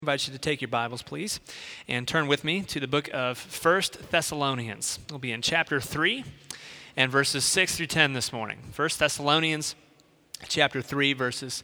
I invite you to take your Bibles, please, and turn with me to the book of 1 Thessalonians. We'll be in chapter 3 and verses 6 through 10 this morning. 1 Thessalonians chapter 3, verses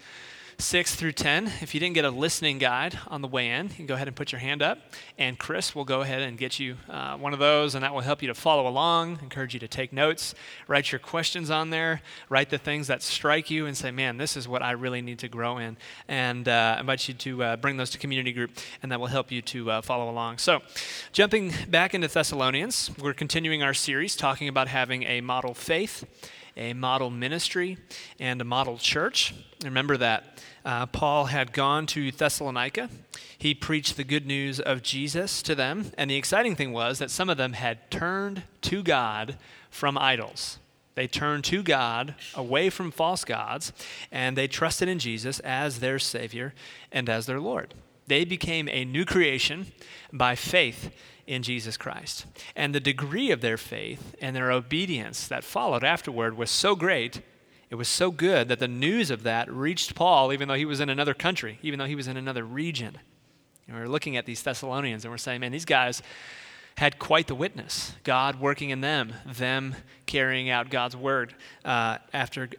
6 through 10. If you didn't get a listening guide on the way in, you can go ahead and put your hand up, and Chris will go ahead and get you one of those, and that will help you to follow along, encourage you to take notes, write your questions on there, write the things that strike you and say, man, this is what I really need to grow in, and I invite you to bring those to community group, and that will help you to follow along. So, jumping back into Thessalonians, we're continuing our series talking about having a model faith, a model ministry, and a model church. Remember that Paul had gone to Thessalonica. He preached the good news of Jesus to them, and the exciting thing was that some of them had turned to God from idols. They turned to God away from false gods, and they trusted in Jesus as their Savior and as their Lord. They became a new creation by faith in Jesus Christ. And the degree of their faith and their obedience that followed afterward was so great, it was so good that the news of that reached Paul even though he was in another country, even though he was in another region. And we're looking at these Thessalonians and we're saying, man, these guys had quite the witness. God working in them carrying out God's word after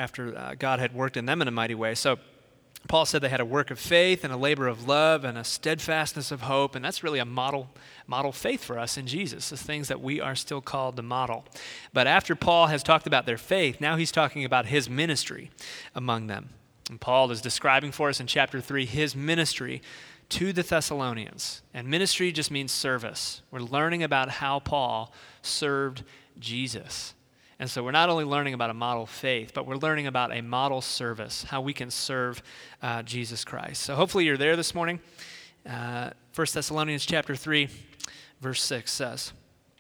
God had worked in them in a mighty way. So Paul said they had a work of faith and a labor of love and a steadfastness of hope, and that's really a model faith for us in Jesus, the things that we are still called to model. But after Paul has talked about their faith, now he's talking about his ministry among them. And Paul is describing for us in chapter 3 his ministry to the Thessalonians. And ministry just means service. We're learning about how Paul served Jesus. And so we're not only learning about a model faith, but we're learning about a model service, how we can serve Jesus Christ. So hopefully you're there this morning. 1 Thessalonians chapter 3, verse 6 says,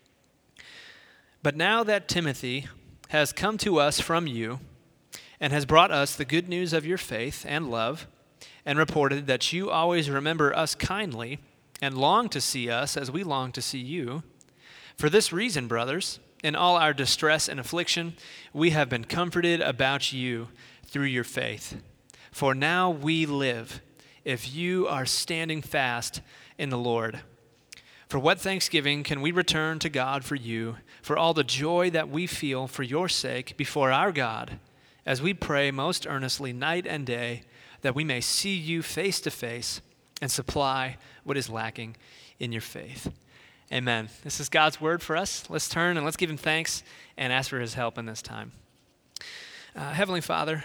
"But now that Timothy has come to us from you and has brought us the good news of your faith and love, and reported that you always remember us kindly and long to see us as we long to see you, for this reason, brothers, in all our distress and affliction, we have been comforted about you through your faith. For now we live, if you are standing fast in the Lord. For what thanksgiving can we return to God for you, for all the joy that we feel for your sake before our God, as we pray most earnestly night and day, that we may see you face to face and supply what is lacking in your faith." Amen. This is God's word for us. Let's turn and let's give him thanks and ask for his help in this time. Heavenly Father,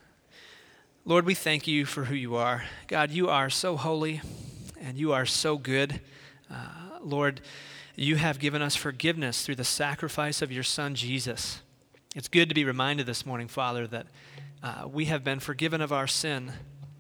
Lord, we thank you for who you are. God, you are so holy and you are so good. Lord, you have given us forgiveness through the sacrifice of your Son, Jesus. It's good to be reminded this morning, Father, that we have been forgiven of our sin,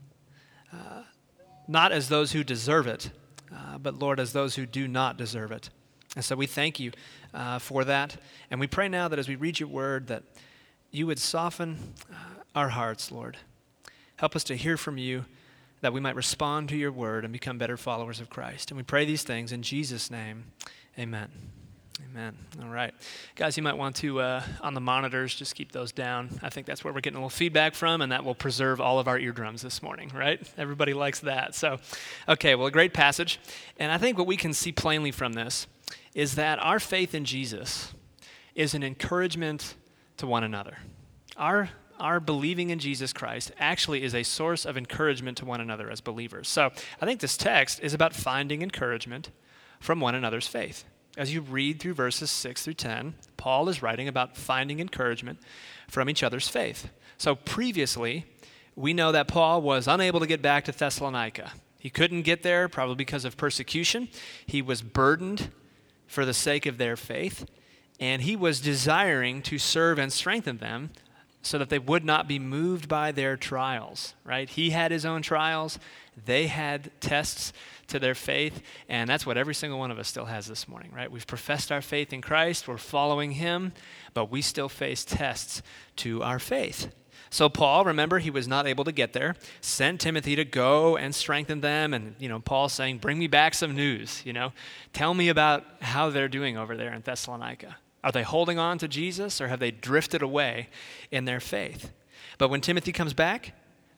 not as those who deserve it, but Lord, as those who do not deserve it. And so we thank you for that. And we pray now that as we read your word, that you would soften our hearts, Lord. Help us to hear from you, that we might respond to your word and become better followers of Christ. And we pray these things in Jesus' name. Amen. Amen. All right. Guys, you might want to, on the monitors, just keep those down. I think that's where we're getting a little feedback from, and that will preserve all of our eardrums this morning, right? Everybody likes that. So, okay, well, a great passage. And I think what we can see plainly from this is that our faith in Jesus is an encouragement to one another. Our believing in Jesus Christ actually is a source of encouragement to one another as believers. So I think this text is about finding encouragement from one another's faith. As you read through verses 6 through 10, Paul is writing about finding encouragement from each other's faith. So previously, we know that Paul was unable to get back to Thessalonica. He couldn't get there probably because of persecution. He was burdened for the sake of their faith, and he was desiring to serve and strengthen them so that they would not be moved by their trials, right? He had his own trials. They had tests to their faith, and that's what every single one of us still has this morning, right? We've professed our faith in Christ. We're following him, but we still face tests to our faith. So Paul, remember, he was not able to get there, sent Timothy to go and strengthen them, and, Paul's saying, bring me back some news, Tell me about how they're doing over there in Thessalonica. Are they holding on to Jesus, or have they drifted away in their faith? But when Timothy comes back,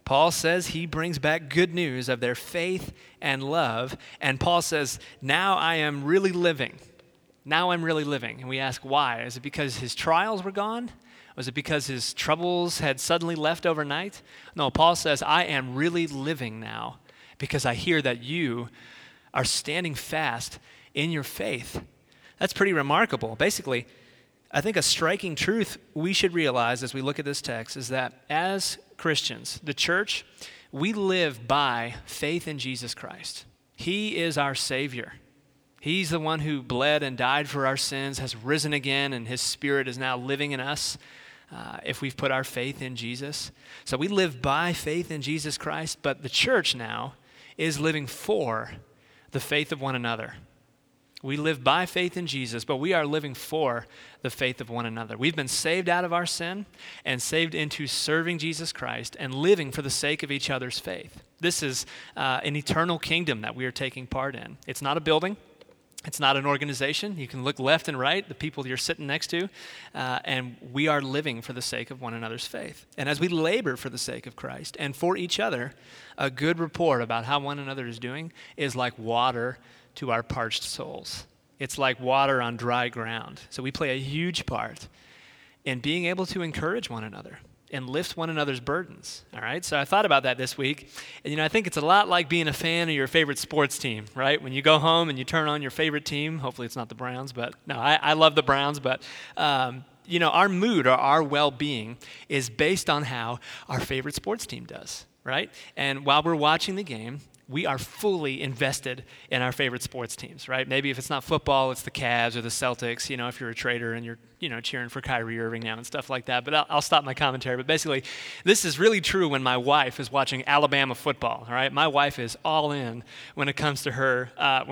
Paul says he brings back good news of their faith and love. And Paul says, now I am really living. Now I'm really living. And we ask why? Is it because his trials were gone? Was it because his troubles had suddenly left overnight? No, Paul says, I am really living now because I hear that you are standing fast in your faith. That's pretty remarkable. Basically, I think a striking truth we should realize as we look at this text is that as Christians, the church, we live by faith in Jesus Christ. He is our Savior. He's the one who bled and died for our sins, has risen again, and his Spirit is now living in us if we've put our faith in Jesus. So we live by faith in Jesus Christ, but the church now is living for the faith of one another. We live by faith in Jesus, but we are living for the faith of one another. We've been saved out of our sin and saved into serving Jesus Christ and living for the sake of each other's faith. This is an eternal kingdom that we are taking part in. It's not a building. It's not an organization. You can look left and right, the people you're sitting next to, and we are living for the sake of one another's faith. And as we labor for the sake of Christ and for each other, a good report about how one another is doing is like water to our parched souls. It's like water on dry ground. So we play a huge part in being able to encourage one another and lift one another's burdens, all right? So I thought about that this week, and I think it's a lot like being a fan of your favorite sports team, right? When you go home and you turn on your favorite team, hopefully it's not the Browns, but no, I love the Browns, but our mood or our well-being is based on how our favorite sports team does, right? And while we're watching the game, we are fully invested in our favorite sports teams, right? Maybe if it's not football, it's the Cavs or the Celtics, if you're a trader and you're, cheering for Kyrie Irving now and stuff like that. But I'll stop my commentary. But basically, this is really true when my wife is watching Alabama football, all right? My wife is all in when it comes to her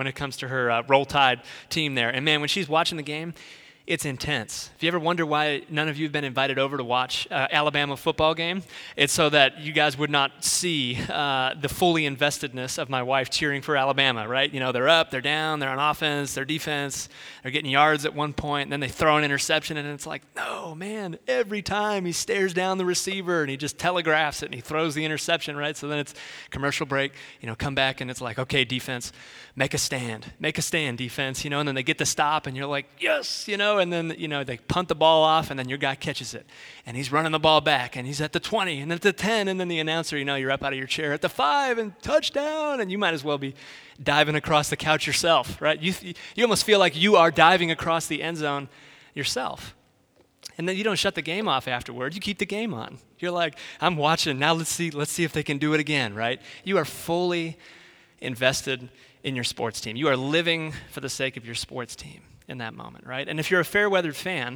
Roll Tide team there. And man, when she's watching the game, it's intense. If you ever wonder why none of you have been invited over to watch Alabama football game, it's so that you guys would not see the fully investedness of my wife cheering for Alabama, right? They're up, they're down, they're on offense, they're defense, they're getting yards at one point, and then they throw an interception, and it's like, no, man, every time he stares down the receiver, and he just telegraphs it, and he throws the interception, right? So then it's commercial break, come back, and it's like, okay, defense, make a stand, defense, and then they get the stop, and you're like, yes, and then, they punt the ball off, and then your guy catches it, and he's running the ball back, and he's at the 20, and at the 10, and then the announcer, you're up out of your chair at the 5, and touchdown, and you might as well be diving across the couch yourself, right? You almost feel like you are diving across the end zone yourself. And then you don't shut the game off afterward. You keep the game on. You're like, I'm watching, now let's see if they can do it again, right? You are fully invested in your sports team. You are living for the sake of your sports team in that moment, right? And if you're a fair-weathered fan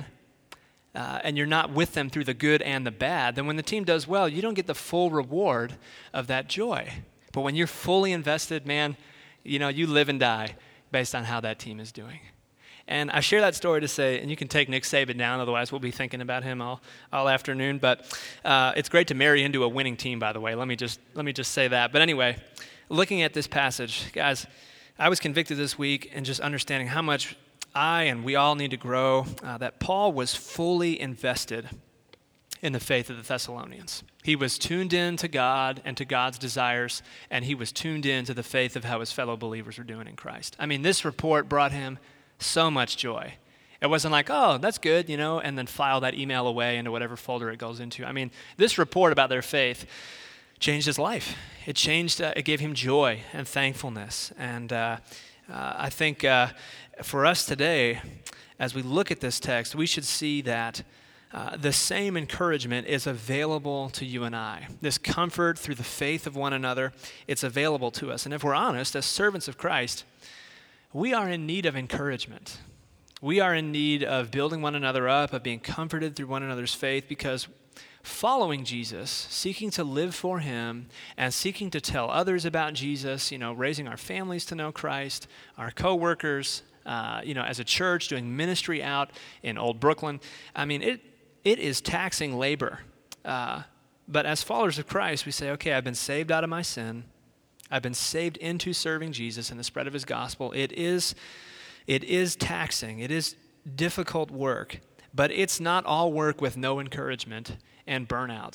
and you're not with them through the good and the bad, then when the team does well, you don't get the full reward of that joy. But when you're fully invested, man, you live and die based on how that team is doing. And I share that story to say, and you can take Nick Saban down, otherwise we'll be thinking about him all afternoon. But it's great to marry into a winning team, by the way. Let me just say that. But anyway, looking at this passage, guys, I was convicted this week in just understanding how much I and we all need to grow, that Paul was fully invested in the faith of the Thessalonians. He was tuned in to God and to God's desires, and he was tuned in to the faith of how his fellow believers were doing in Christ. I mean, this report brought him so much joy. It wasn't like, oh, that's good, and then file that email away into whatever folder it goes into. I mean, this report about their faith changed his life. It gave him joy and thankfulness. And I think for us today, as we look at this text, we should see that the same encouragement is available to you and I. This comfort through the faith of one another, it's available to us. And if we're honest, as servants of Christ, we are in need of encouragement. We are in need of building one another up, of being comforted through one another's faith, because following Jesus, seeking to live for him, and seeking to tell others about Jesus, raising our families to know Christ, our coworkers, as a church, doing ministry out in Old Brooklyn. I mean, it is taxing labor. But as followers of Christ, we say, okay, I've been saved out of my sin. I've been saved into serving Jesus and the spread of his gospel. It is taxing. It is difficult work, but it's not all work with no encouragement and burnout.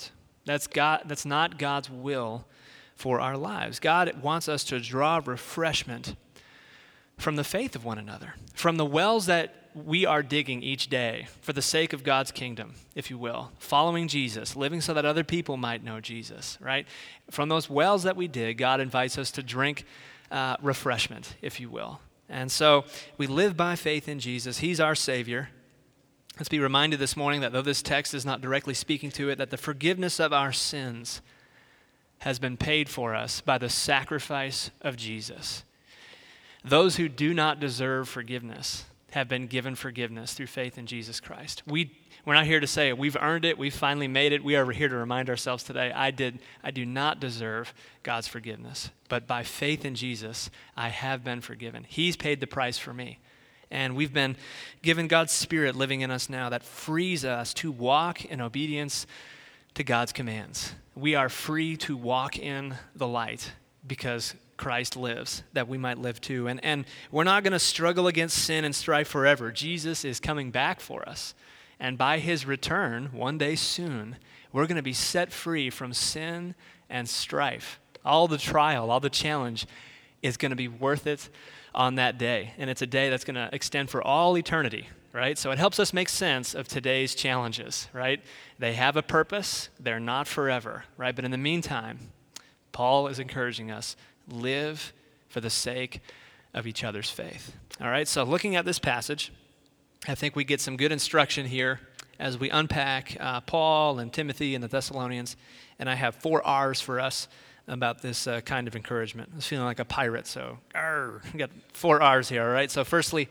That's not God's will for our lives. God wants us to draw refreshment from the faith of one another, from the wells that we are digging each day for the sake of God's kingdom, if you will, following Jesus, living so that other people might know Jesus, right? From those wells that we dig, God invites us to drink refreshment, if you will. And so we live by faith in Jesus. He's our Savior. Let's be reminded this morning that though this text is not directly speaking to it, that the forgiveness of our sins has been paid for us by the sacrifice of Jesus. Those who do not deserve forgiveness have been given forgiveness through faith in Jesus Christ. We're not here to say we've earned it, we've finally made it. We are here to remind ourselves today, I do not deserve God's forgiveness. But by faith in Jesus, I have been forgiven. He's paid the price for me. And we've been given God's Spirit living in us now that frees us to walk in obedience to God's commands. We are free to walk in the light because Christ lives, that we might live too. And we're not going to struggle against sin and strife forever. Jesus is coming back for us. And by his return, one day soon, we're going to be set free from sin and strife. All the trial, all the challenge is going to be worth it on that day. And it's a day that's going to extend for all eternity, right? So it helps us make sense of today's challenges, right? They have a purpose. They're not forever, right? But in the meantime, Paul is encouraging us, live for the sake of each other's faith. All right, so looking at this passage, I think we get some good instruction here as we unpack Paul and Timothy and the Thessalonians. And I have 4 R's for us about this kind of encouragement. I was feeling like a pirate, so we got 4 R's here, all right? So firstly,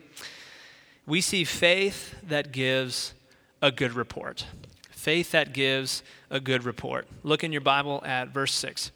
we see faith that gives a good report. Faith that gives a good report. Look in your Bible at verse 6.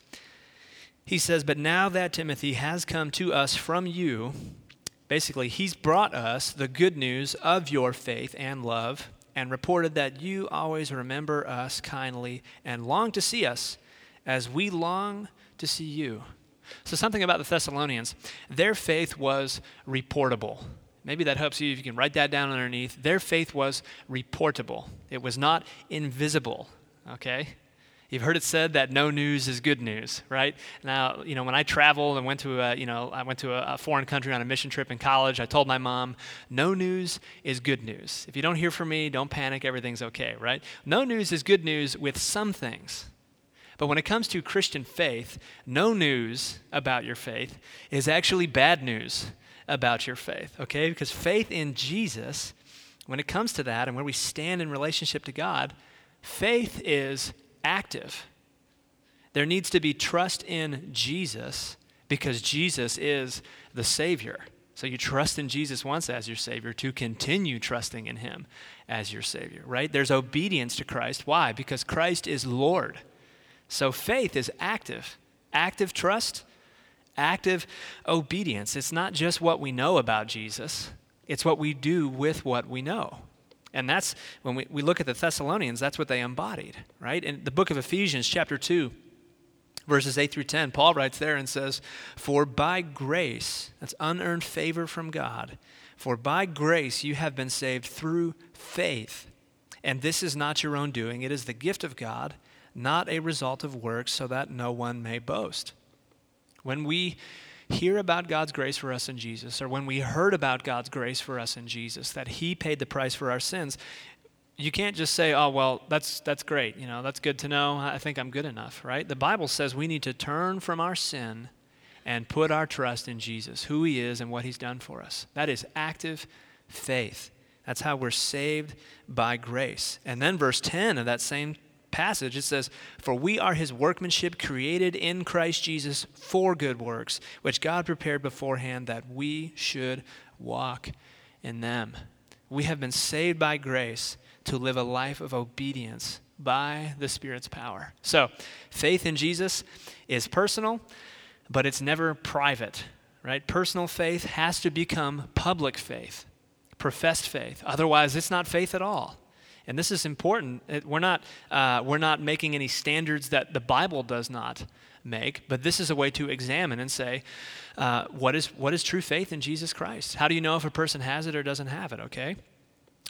He says, but now that Timothy has come to us from you, basically, he's brought us the good news of your faith and love and reported that you always remember us kindly and long to see us as we long to see you. So something about the Thessalonians, their faith was reportable. Maybe that helps you if you can write that down underneath. Their faith was reportable. It was not invisible, okay? You've heard it said that no news is good news, right? Now, when I traveled and went to a foreign country on a mission trip in college, I told my mom, no news is good news. If you don't hear from me, don't panic, everything's okay, right? No news is good news with some things. But when it comes to Christian faith, no news about your faith is actually bad news about your faith, okay? Because faith in Jesus, when it comes to that and where we stand in relationship to God, faith is active. There needs to be trust in Jesus because Jesus is the Savior. So you trust in Jesus once as your Savior to continue trusting in him as your Savior, right? There's obedience to Christ. Why? Because Christ is Lord. So faith is active. Active trust, active obedience. It's not just what we know about Jesus. It's what we do with what we know. And that's, when we look at the Thessalonians, that's what they embodied, right? In the book of Ephesians, chapter 2, verses 8 through 10, Paul writes there and says, for by grace, that's unearned favor from God, for by grace you have been saved through faith. And this is not your own doing. It is the gift of God, not a result of works, so that no one may boast. When we hear about God's grace for us in Jesus, or when we heard about God's grace for us in Jesus, that he paid the price for our sins, you can't just say, oh, well, that's great. That's good to know. I think I'm good enough, right? The Bible says we need to turn from our sin and put our trust in Jesus, who he is and what he's done for us. That is active faith. That's how we're saved by grace. And then verse 10 of that same passage, it says, for we are his workmanship created in Christ Jesus for good works, which God prepared beforehand that we should walk in them. We have been saved by grace to live a life of obedience by the Spirit's power. So faith in Jesus is personal, but it's never private, right? Personal faith has to become public faith, professed faith. Otherwise, it's not faith at all. And this is important. We're not making any standards that the Bible does not make, but this is a way to examine and say, what is true faith in Jesus Christ? How do you know if a person has it or doesn't have it, okay?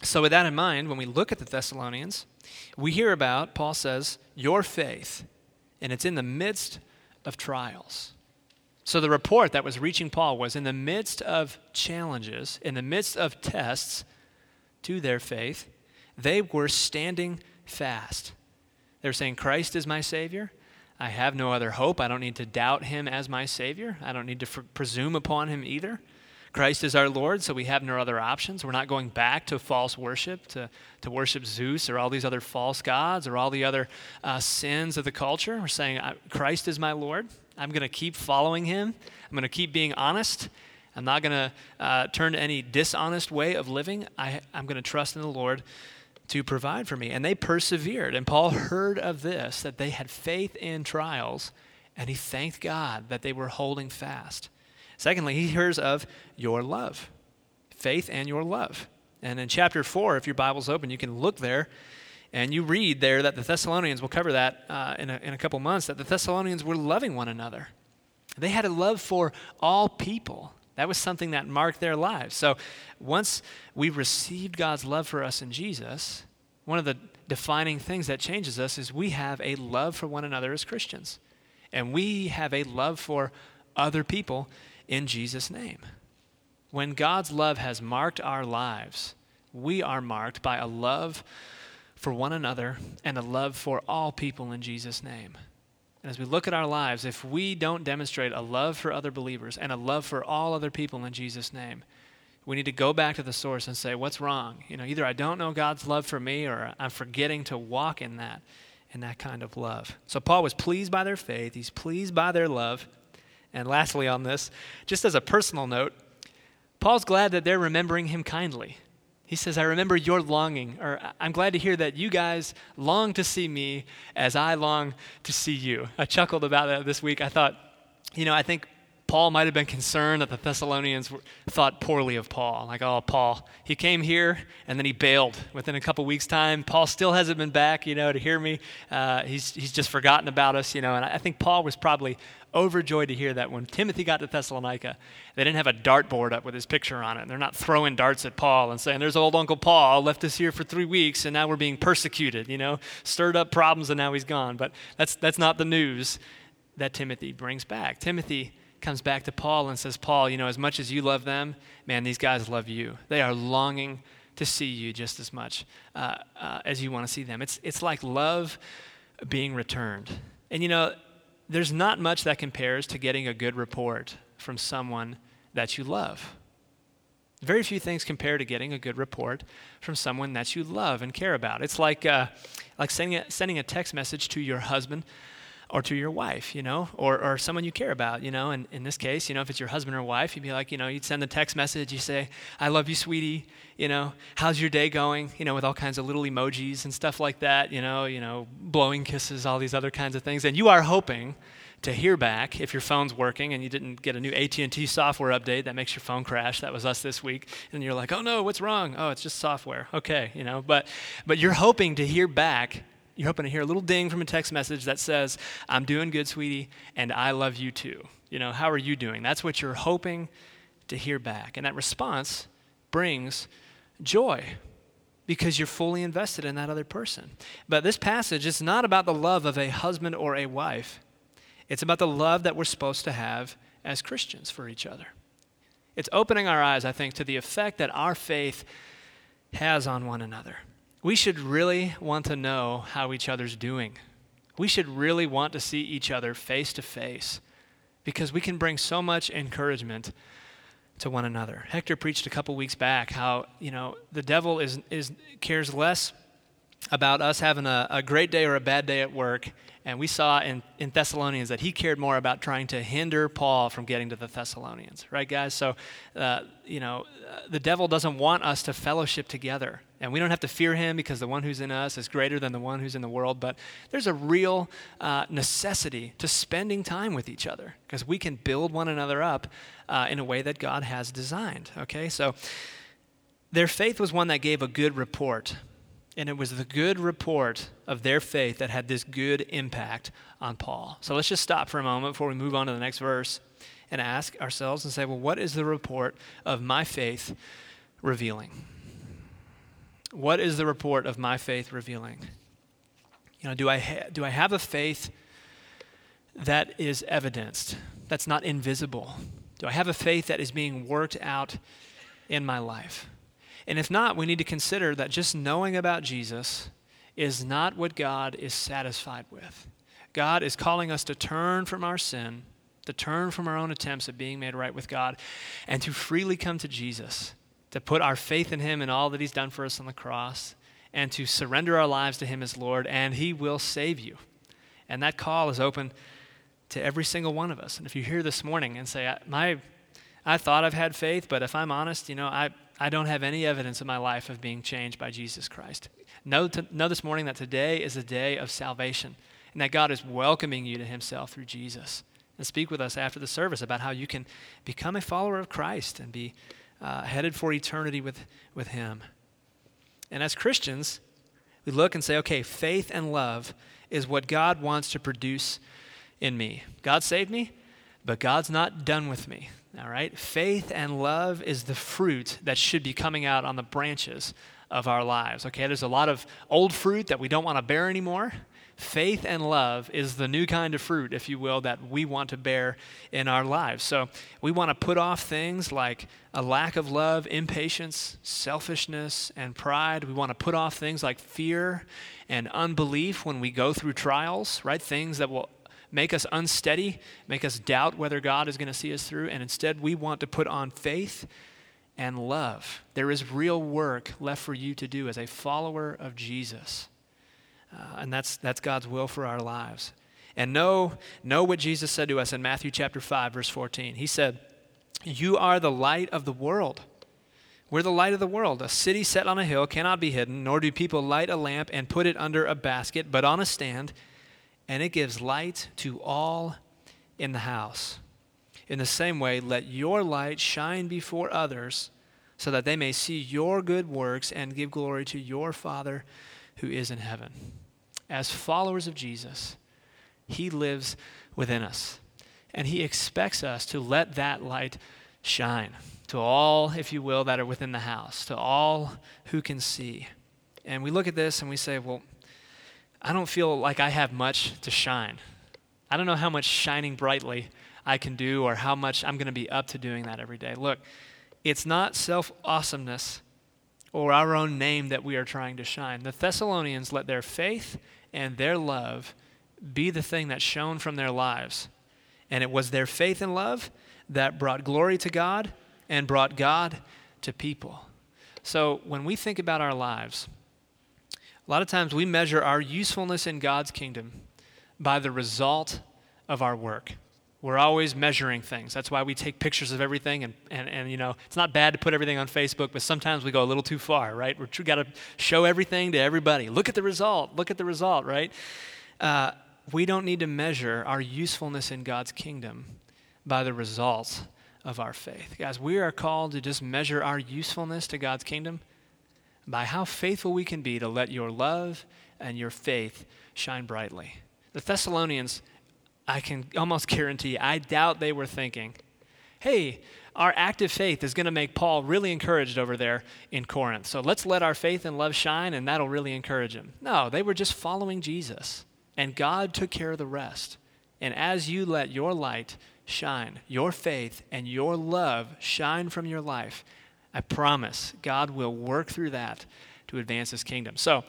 So with that in mind, when we look at the Thessalonians, we hear about, Paul says, your faith, and it's in the midst of trials. So the report that was reaching Paul was in the midst of challenges, in the midst of tests to their faith, they were standing fast. They were saying, Christ is my Savior. I have no other hope. I don't need to doubt him as my Savior. I don't need to presume upon him either. Christ is our Lord, so we have no other options. We're not going back to false worship, to worship Zeus or all these other false gods or all the other sins of the culture. We're saying, Christ is my Lord. I'm going to keep following him. I'm going to keep being honest. I'm not going to turn to any dishonest way of living. I'm going to trust in the Lord to provide for me. And they persevered. And Paul heard of this, that they had faith in trials, and he thanked God that they were holding fast. Secondly, he hears of your love, faith and your love. And in chapter 4, if your Bible's open, you can look there and you read there that the Thessalonians, we'll cover that in a couple months, that the Thessalonians were loving one another. They had a love for all people. That was something that marked their lives. So once we received God's love for us in Jesus, one of the defining things that changes us is we have a love for one another as Christians. And we have a love for other people in Jesus' name. When God's love has marked our lives, we are marked by a love for one another and a love for all people in Jesus' name. And as we look at our lives, if we don't demonstrate a love for other believers and a love for all other people in Jesus' name, we need to go back to the source and say, what's wrong? Either I don't know God's love for me or I'm forgetting to walk in that kind of love. So Paul was pleased by their faith. He's pleased by their love. And lastly on this, just as a personal note, Paul's glad that they're remembering him kindly. He says, I remember your longing, or I'm glad to hear that you guys long to see me as I long to see you. I chuckled about that this week. I thought, I think Paul might have been concerned that the Thessalonians thought poorly of Paul. Like, oh, Paul, he came here and then he bailed within a couple weeks' time. Paul still hasn't been back, to hear me. He's just forgotten about us, And I think Paul was probably overjoyed to hear that when Timothy got to Thessalonica, they didn't have a dartboard up with his picture on it. They're not throwing darts at Paul and saying, there's old Uncle Paul, left us here for 3 weeks, and now we're being persecuted, stirred up problems, and now he's gone. But that's not the news that Timothy brings back. Timothy comes back to Paul and says, Paul, as much as you love them, man, these guys love you. They are longing to see you just as much as you want to see them. It's like love being returned. And there's not much that compares to getting a good report from someone that you love. Very few things compare to getting a good report from someone that you love and care about. It's like sending a text message to your husband or to your wife, or someone you care about, and in this case, if it's your husband or wife, you'd be like, you'd send the text message, you say, I love you, sweetie, how's your day going, with all kinds of little emojis and stuff like that, blowing kisses, all these other kinds of things, and you are hoping to hear back if your phone's working and you didn't get a new AT&T software update that makes your phone crash. That was us this week, and you're like, oh no, what's wrong? Oh, it's just software. Okay, but you're hoping to hear back. You're hoping to hear a little ding from a text message that says, I'm doing good, sweetie, and I love you too. How are you doing? That's what you're hoping to hear back. And that response brings joy because you're fully invested in that other person. But this passage is not about the love of a husband or a wife. It's about the love that we're supposed to have as Christians for each other. It's opening our eyes, I think, to the effect that our faith has on one another. We should really want to know how each other's doing. We should really want to see each other face to face because we can bring so much encouragement to one another. Hector preached a couple weeks back how, the devil cares less about us having a great day or a bad day at work. And we saw in Thessalonians that he cared more about trying to hinder Paul from getting to the Thessalonians. Right, guys? So, the devil doesn't want us to fellowship together. And we don't have to fear him because the one who's in us is greater than the one who's in the world. But there's a real necessity to spending time with each other because we can build one another up in a way that God has designed. Okay, so their faith was one that gave a good report. And it was the good report of their faith that had this good impact on Paul. So let's just stop for a moment before we move on to the next verse and ask ourselves and say, well, what is the report of my faith revealing? What is the report of my faith revealing? Do I have a faith that is evidenced, that's not invisible? Do I have a faith that is being worked out in my life? And if not, we need to consider that just knowing about Jesus is not what God is satisfied with. God is calling us to turn from our sin, to turn from our own attempts at being made right with God, and to freely come to Jesus, to put our faith in him and all that he's done for us on the cross, and to surrender our lives to him as Lord, and he will save you. And that call is open to every single one of us. And if you're here this morning and say, I thought I've had faith, but if I'm honest, I don't have any evidence in my life of being changed by Jesus Christ. Know this morning that today is a day of salvation, and that God is welcoming you to himself through Jesus. And speak with us after the service about how you can become a follower of Christ and be headed for eternity with him. And as Christians, we look and say, okay, faith and love is what God wants to produce in me. God saved me, but God's not done with me. All right? Faith and love is the fruit that should be coming out on the branches of our lives. Okay, there's a lot of old fruit that we don't want to bear anymore. Faith and love is the new kind of fruit, if you will, that we want to bear in our lives. So we want to put off things like a lack of love, impatience, selfishness, and pride. We want to put off things like fear and unbelief when we go through trials, right? Things that will make us unsteady, make us doubt whether God is going to see us through. And instead, we want to put on faith and love. There is real work left for you to do as a follower of Jesus. And that's God's will for our lives. And know what Jesus said to us in Matthew chapter 5, verse 14. He said, "You are the light of the world." We're the light of the world. A city set on a hill cannot be hidden, nor do people light a lamp and put it under a basket, but on a stand, and it gives light to all in the house. In the same way, let your light shine before others, so that they may see your good works and give glory to your Father who is in heaven. As followers of Jesus, he lives within us, and he expects us to let that light shine to all, if you will, that are within the house, to all who can see. And we look at this and we say, well, I don't feel like I have much to shine. I don't know how much shining brightly I can do or how much I'm going to be up to doing that every day. Look, it's not self-awesomeness or our own name that we are trying to shine. The Thessalonians let their faith and their love be the thing that shone from their lives. And it was their faith and love that brought glory to God and brought God to people. So when we think about our lives, a lot of times we measure our usefulness in God's kingdom by the result of our work. We're always measuring things. That's why we take pictures of everything, and it's not bad to put everything on Facebook, but sometimes we go a little too far, right? We've got to show everything to everybody. Look at the result, right? We don't need to measure our usefulness in God's kingdom by the results of our faith. Guys, we are called to just measure our usefulness to God's kingdom by how faithful we can be to let your love and your faith shine brightly. The Thessalonians, I can almost guarantee, I doubt they were thinking, hey, our active faith is going to make Paul really encouraged over there in Corinth. So let's let our faith and love shine, and that'll really encourage him. No, they were just following Jesus, and God took care of the rest. And as you let your light shine, your faith and your love shine from your life, I promise God will work through that to advance his kingdom. So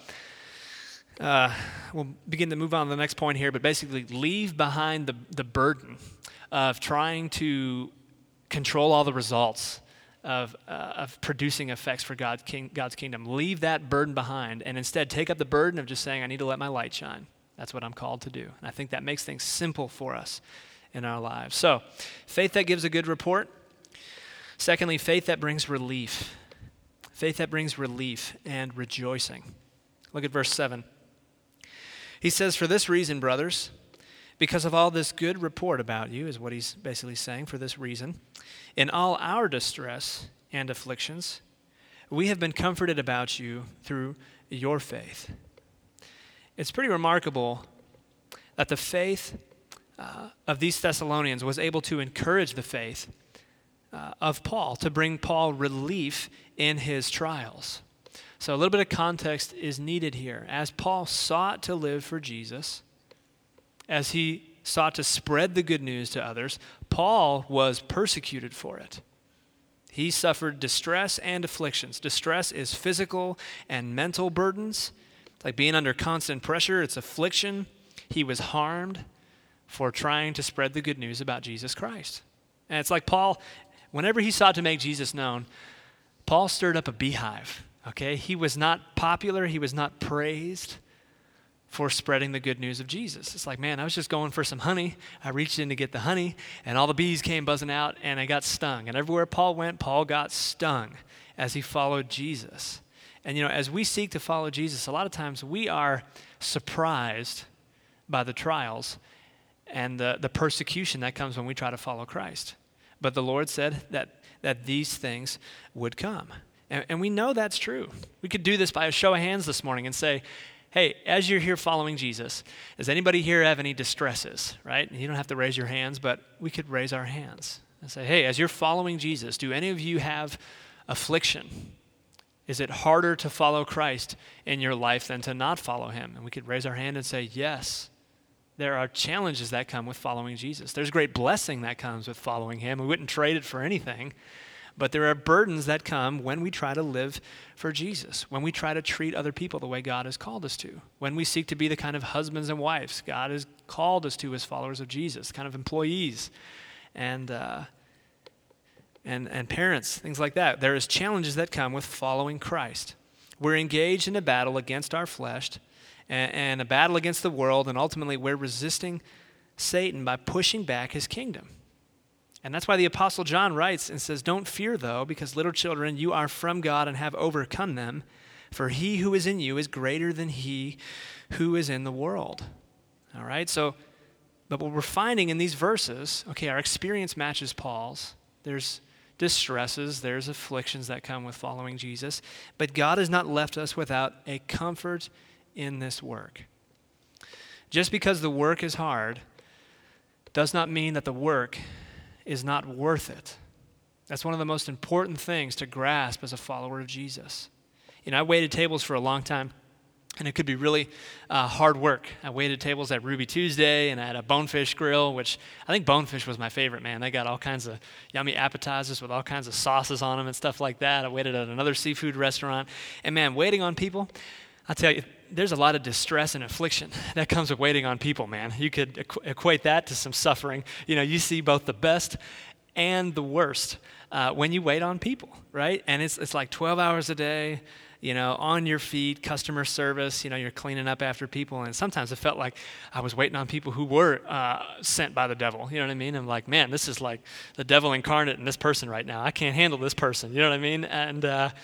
we'll begin to move on to the next point here, but basically leave behind the burden of trying to control all the results of producing effects for God's kingdom. Leave that burden behind and instead take up the burden of just saying, I need to let my light shine. That's what I'm called to do. And I think that makes things simple for us in our lives. So, faith that gives a good report. Secondly, faith that brings relief. Faith that brings relief and rejoicing. Look at verse 7. He says, for this reason, brothers, because of all this good report about you, is what he's basically saying, for this reason, in all our distress and afflictions, we have been comforted about you through your faith. It's pretty remarkable that the faith of these Thessalonians was able to encourage the faith of Paul, to bring Paul relief in his trials. So a little bit of context is needed here. As Paul sought to live for Jesus, as he sought to spread the good news to others, Paul was persecuted for it. He suffered distress and afflictions. Distress is physical and mental burdens. It's like being under constant pressure. It's affliction. He was harmed for trying to spread the good news about Jesus Christ. And it's like Paul, whenever he sought to make Jesus known, Paul stirred up a beehive, okay? He was not popular. He was not praised for spreading the good news of Jesus. It's like, man, I was just going for some honey. I reached in to get the honey, and all the bees came buzzing out, and I got stung. And everywhere Paul went, Paul got stung as he followed Jesus. And, as we seek to follow Jesus, a lot of times we are surprised by the trials and the persecution that comes when we try to follow Christ. But the Lord said that these things would come. And we know that's true. We could do this by a show of hands this morning and say, hey, as you're here following Jesus, does anybody here have any distresses, right? You don't have to raise your hands, but we could raise our hands and say, hey, as you're following Jesus, do any of you have affliction? Is it harder to follow Christ in your life than to not follow him? And we could raise our hand and say, yes, there are challenges that come with following Jesus. There's great blessing that comes with following him. We wouldn't trade it for anything. But there are burdens that come when we try to live for Jesus, when we try to treat other people the way God has called us to, when we seek to be the kind of husbands and wives God has called us to as followers of Jesus, kind of employees and parents, things like that. There is challenges that come with following Christ. We're engaged in a battle against our flesh and a battle against the world, and ultimately we're resisting Satan by pushing back his kingdom. And that's why the Apostle John writes and says, don't fear, though, because little children, you are from God and have overcome them. For he who is in you is greater than he who is in the world. All right? But what we're finding in these verses, okay, our experience matches Paul's. There's distresses, there's afflictions that come with following Jesus. But God has not left us without a comfort in this work. Just because the work is hard does not mean that the work is not worth it. That's one of the most important things to grasp as a follower of Jesus. I waited tables for a long time, and it could be really hard work. I waited tables at Ruby Tuesday, and I had a Bonefish Grill, which I think Bonefish was my favorite, man. They got all kinds of yummy appetizers with all kinds of sauces on them and stuff like that. I waited at another seafood restaurant, and man, waiting on people, I'll tell you, there's a lot of distress and affliction that comes with waiting on people, man. You could equate that to some suffering. You see both the best and the worst when you wait on people, right? And it's like 12 hours a day, on your feet, customer service, you're cleaning up after people. And sometimes it felt like I was waiting on people who were sent by the devil. You know what I mean? I'm like, man, this is like the devil incarnate in this person right now. I can't handle this person. You know what I mean? And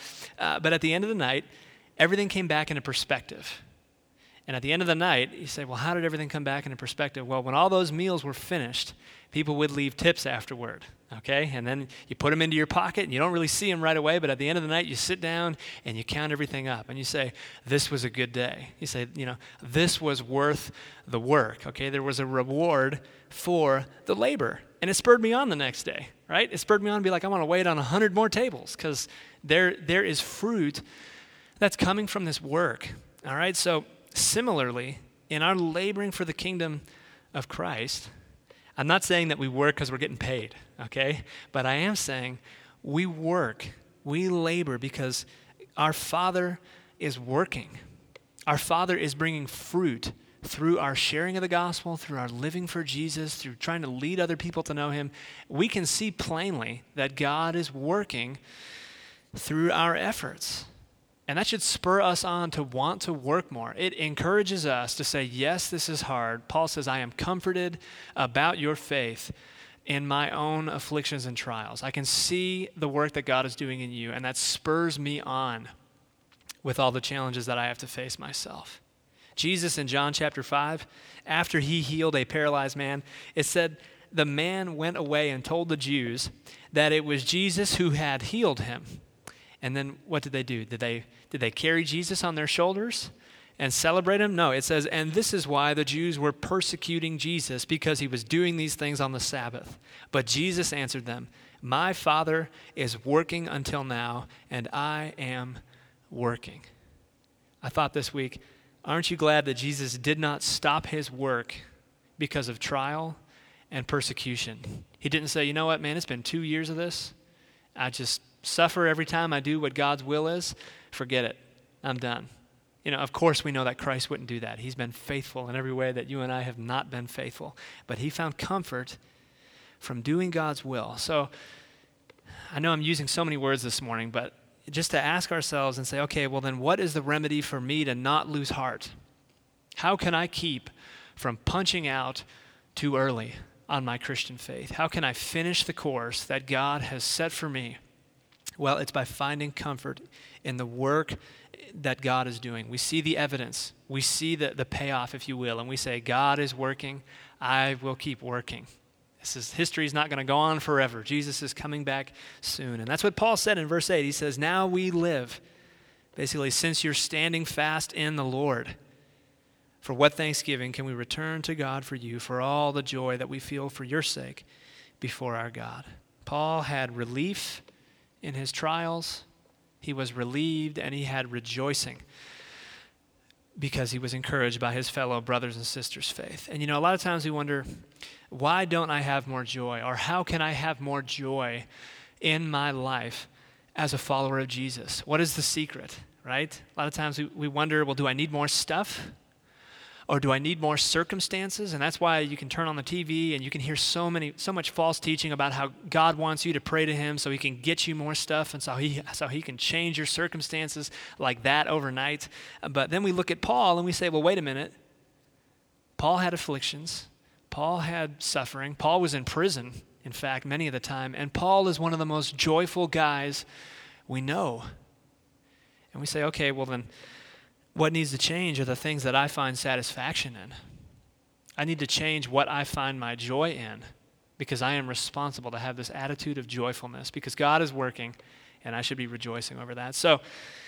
but at the end of the night, everything came back into perspective. And at the end of the night, you say, well, how did everything come back into perspective? Well, when all those meals were finished, people would leave tips afterward, okay? And then you put them into your pocket, and you don't really see them right away, but at the end of the night, you sit down, and you count everything up, and you say, this was a good day. You say, this was worth the work, okay? There was a reward for the labor. And it spurred me on the next day, right? It spurred me on to be like, I want to wait on 100 more tables, because there is fruit that's coming from this work, all right? So similarly, in our laboring for the kingdom of Christ, I'm not saying that we work because we're getting paid, okay? But I am saying we work, we labor because our Father is working. Our Father is bringing fruit through our sharing of the gospel, through our living for Jesus, through trying to lead other people to know him. We can see plainly that God is working through our efforts. And that should spur us on to want to work more. It encourages us to say, yes, this is hard. Paul says, I am comforted about your faith in my own afflictions and trials. I can see the work that God is doing in you, and that spurs me on with all the challenges that I have to face myself. Jesus in John chapter 5, after he healed a paralyzed man, it said the man went away and told the Jews that it was Jesus who had healed him. And then what did they do? Did they carry Jesus on their shoulders and celebrate him? No, it says, and this is why the Jews were persecuting Jesus, because he was doing these things on the Sabbath. But Jesus answered them, my Father is working until now, and I am working. I thought this week, aren't you glad that Jesus did not stop his work because of trial and persecution? He didn't say, you know what, man, it's been 2 years of this. I just suffer every time I do what God's will is. Forget it. I'm done. Of course we know that Christ wouldn't do that. He's been faithful in every way that you and I have not been faithful. But he found comfort from doing God's will. So I know I'm using so many words this morning, but just to ask ourselves and say, okay, well then what is the remedy for me to not lose heart? How can I keep from punching out too early on my Christian faith? How can I finish the course that God has set for me? Well, it's by finding comfort in the work that God is doing. We see the evidence. We see the payoff, if you will, and we say, God is working. I will keep working. History is not going to go on forever. Jesus is coming back soon. And that's what Paul said in verse 8. He says, now we live, basically, since you're standing fast in the Lord. For what thanksgiving can we return to God for you, for all the joy that we feel for your sake before our God? Paul had relief in his trials. He was relieved and he had rejoicing because he was encouraged by his fellow brothers and sisters' faith. And a lot of times we wonder, why don't I have more joy? Or how can I have more joy in my life as a follower of Jesus? What is the secret, right? A lot of times we wonder, well, do I need more stuff? Or do I need more circumstances? And that's why you can turn on the TV and you can hear so much false teaching about how God wants you to pray to him so he can get you more stuff and so he can change your circumstances like that overnight. But then we look at Paul and we say, well, wait a minute. Paul had afflictions. Paul had suffering. Paul was in prison, in fact, many of the time. And Paul is one of the most joyful guys we know. And we say, okay, well then, what needs to change are the things that I find satisfaction in. I need to change what I find my joy in because I am responsible to have this attitude of joyfulness because God is working and I should be rejoicing over that. So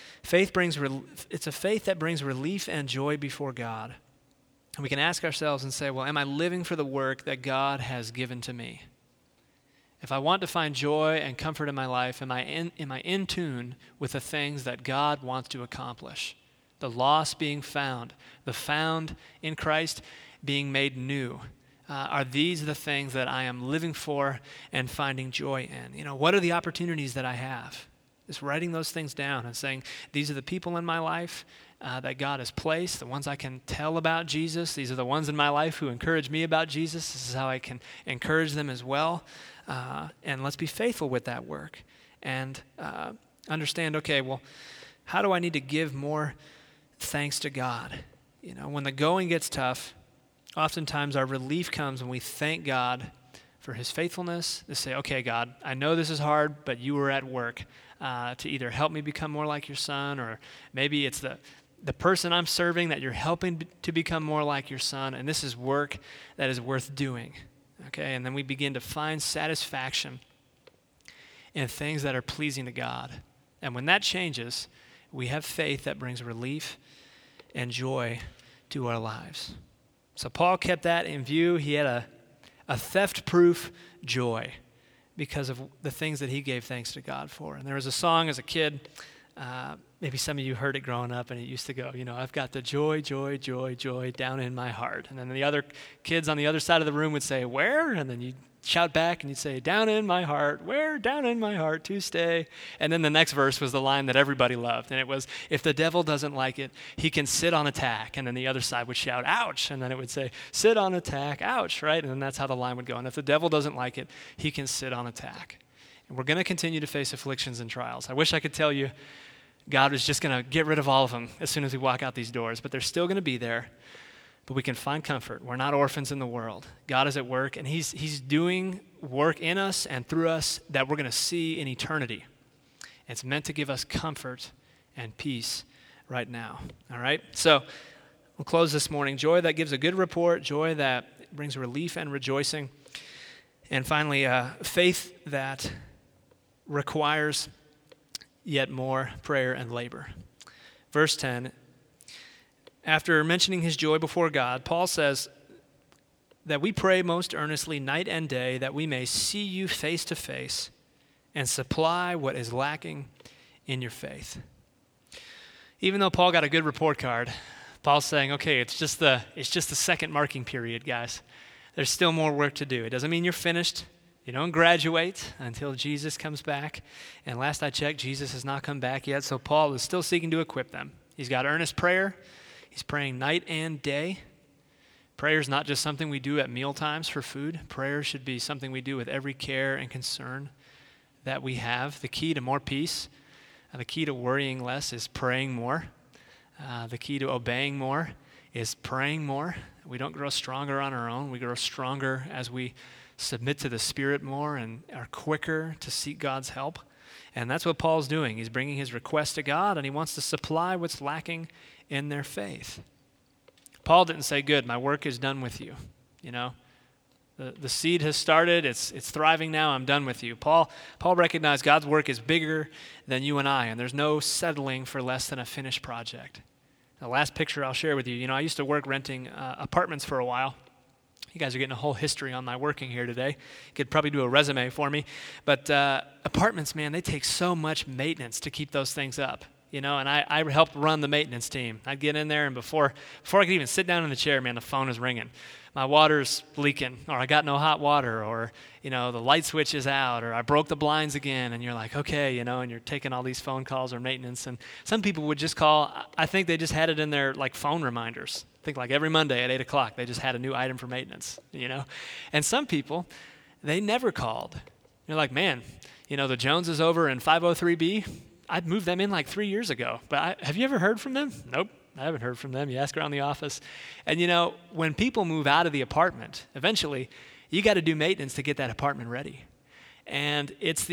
it's a faith that brings relief and joy before God. And we can ask ourselves and say, well, am I living for the work that God has given to me? If I want to find joy and comfort in my life, am I in tune with the things that God wants to accomplish? The lost being found, the found in Christ being made new. Are these the things that I am living for and finding joy in? What are the opportunities that I have? Just writing those things down and saying, these are the people in my life that God has placed, the ones I can tell about Jesus. These are the ones in my life who encourage me about Jesus. This is how I can encourage them as well. And let's be faithful with that work and understand, okay, well, how do I need to give more thanks to God? When the going gets tough, oftentimes our relief comes when we thank God for his faithfulness. To say, okay, God, I know this is hard, but you were at work to either help me become more like your son, or maybe it's the person I'm serving that you're helping to become more like your son, and this is work that is worth doing. Okay, and then we begin to find satisfaction in things that are pleasing to God. And when that changes, we have faith that brings relief and joy to our lives. So Paul kept that in view. He had a theft-proof joy because of the things that he gave thanks to God for. And there was a song as a kid, maybe some of you heard it growing up, and it used to go, I've got the joy, joy, joy, joy down in my heart. And then the other kids on the other side of the room would say, where? And then you'd shout back and you'd say, down in my heart, where? Down in my heart to stay. And then the next verse was the line that everybody loved. And it was, if the devil doesn't like it, he can sit on attack. And then the other side would shout, ouch. And then it would say, sit on attack, ouch, right? And then that's how the line would go. And if the devil doesn't like it, he can sit on attack. And we're going to continue to face afflictions and trials. I wish I could tell you God was just going to get rid of all of them as soon as we walk out these doors, but they're still going to be there. But we can find comfort. We're not orphans in the world. God is at work, and he's doing work in us and through us that we're going to see in eternity. It's meant to give us comfort and peace right now. All right? So we'll close this morning. Joy that gives a good report, joy that brings relief and rejoicing. And finally, faith that requires yet more prayer and labor. Verse 10, after mentioning his joy before God, Paul says that we pray most earnestly night and day that we may see you face to face and supply what is lacking in your faith. Even though Paul got a good report card, Paul's saying, okay, it's just the second marking period, guys. There's still more work to do. It doesn't mean you're finished. You don't graduate until Jesus comes back. And last I checked, Jesus has not come back yet, so Paul is still seeking to equip them. He's got earnest prayer. He's praying night and day. Prayer is not just something we do at meal times for food. Prayer should be something we do with every care and concern that we have. The key to more peace, the key to worrying less is praying more. The key to obeying more is praying more. We don't grow stronger on our own. We grow stronger as we submit to the Spirit more and are quicker to seek God's help. And that's what Paul's doing. He's bringing his request to God, and he wants to supply what's lacking in their faith. Paul didn't say, good, my work is done with you. You know, the seed has started. It's thriving now. I'm done with you. Paul recognized God's work is bigger than you and I, and there's no settling for less than a finished project. The last picture I'll share with you, I used to work renting apartments for a while. You guys are getting a whole history on my working here today. You could probably do a resume for me. But apartments, man, they take so much maintenance to keep those things up. And I helped run the maintenance team. I'd get in there, and before I could even sit down in the chair, man, the phone is ringing. My water's leaking, or I got no hot water, or, the light switch is out, or I broke the blinds again, and you're like, okay, and you're taking all these phone calls or maintenance. And some people would just call, I think they just had it in their, phone reminders. I think every Monday at 8 o'clock, they just had a new item for maintenance, And some people, they never called. You're like, man, the Joneses over in 503B, I'd moved them in 3 years ago. But have you ever heard from them? Nope, I haven't heard from them. You ask around the office. And when people move out of the apartment, eventually you got to do maintenance to get that apartment ready. And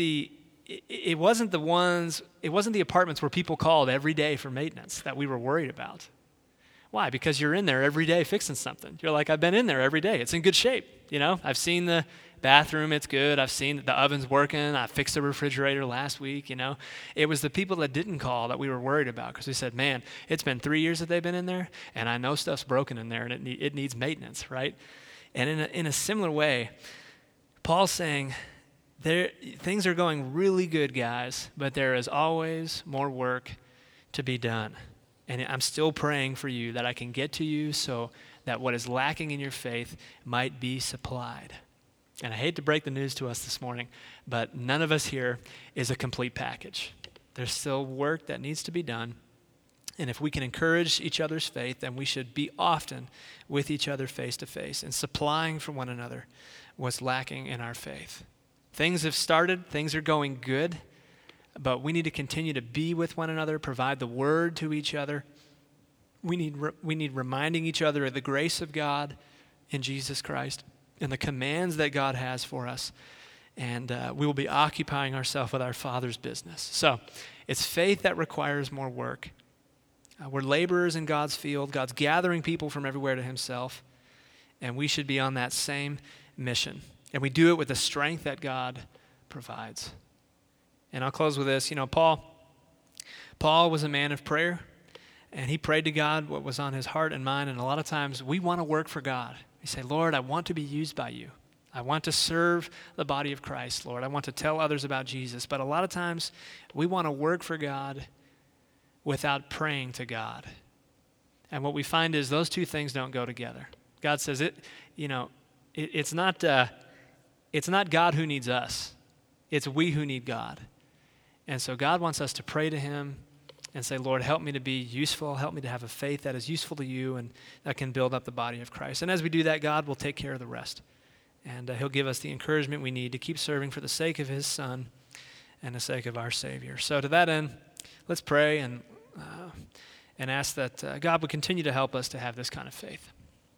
it wasn't the apartments where people called every day for maintenance that we were worried about. Why? Because you're in there every day fixing something. You're like, I've been in there every day. It's in good shape. I've seen the bathroom, it's good. I've seen the oven's working. I fixed the refrigerator last week, It was the people that didn't call that we were worried about, because we said, man, it's been 3 years that they've been in there, and I know stuff's broken in there, and it needs maintenance, right? And in a similar way, Paul's saying, things are going really good, guys, but there is always more work to be done. And I'm still praying for you that I can get to you so that what is lacking in your faith might be supplied. And I hate to break the news to us this morning, but none of us here is a complete package. There's still work that needs to be done. And if we can encourage each other's faith, then we should be often with each other face to face and supplying for one another what's lacking in our faith. Things have started, things are going good, but we need to continue to be with one another, provide the word to each other. We need reminding each other of the grace of God in Jesus Christ and the commands that God has for us. And we will be occupying ourselves with our Father's business. So it's faith that requires more work. We're laborers in God's field. God's gathering people from everywhere to himself. And we should be on that same mission. And we do it with the strength that God provides. And I'll close with this. Paul was a man of prayer, and he prayed to God what was on his heart and mind. And a lot of times we want to work for God. We say, Lord, I want to be used by you. I want to serve the body of Christ, Lord. I want to tell others about Jesus. But a lot of times we want to work for God without praying to God. And what we find is those two things don't go together. God says it's not God who needs us. It's we who need God. And so God wants us to pray to him and say, Lord, help me to be useful. Help me to have a faith that is useful to you and that can build up the body of Christ. And as we do that, God will take care of the rest. And he'll give us the encouragement we need to keep serving for the sake of his Son and the sake of our Savior. So to that end, let's pray and ask that God would continue to help us to have this kind of faith.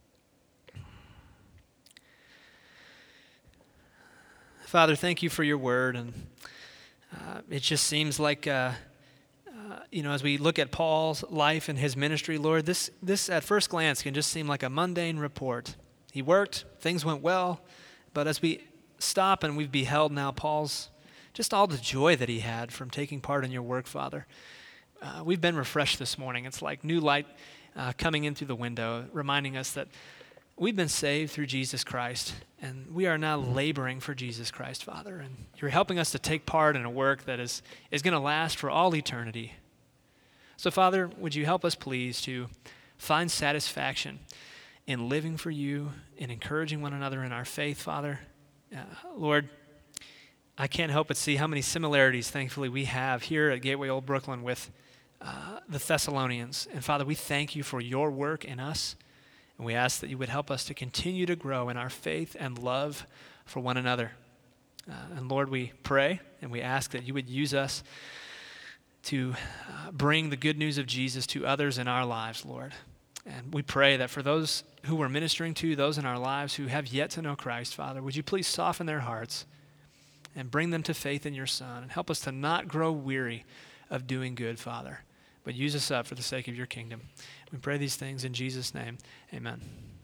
Father, thank you for your word. And it just seems like, as we look at Paul's life and his ministry, Lord, this at first glance can just seem like a mundane report. He worked, things went well, but as we stop and we've beheld now Paul's, just all the joy that he had from taking part in your work, Father, we've been refreshed this morning. It's like new light coming in through the window, reminding us that we've been saved through Jesus Christ, and we are now laboring for Jesus Christ, Father. And you're helping us to take part in a work that is going to last for all eternity. So, Father, would you help us, please, to find satisfaction in living for you, in encouraging one another in our faith, Father. Lord, I can't help but see how many similarities, thankfully, we have here at Gateway Old Brooklyn with the Thessalonians. And Father, we thank you for your work in us, and we ask that you would help us to continue to grow in our faith and love for one another. And Lord, we pray and we ask that you would use us to bring the good news of Jesus to others in our lives, Lord. And we pray that for those who we're ministering to, those in our lives who have yet to know Christ, Father, would you please soften their hearts and bring them to faith in your Son, and help us to not grow weary of doing good, Father, but use us up for the sake of your kingdom. We pray these things in Jesus' name. Amen.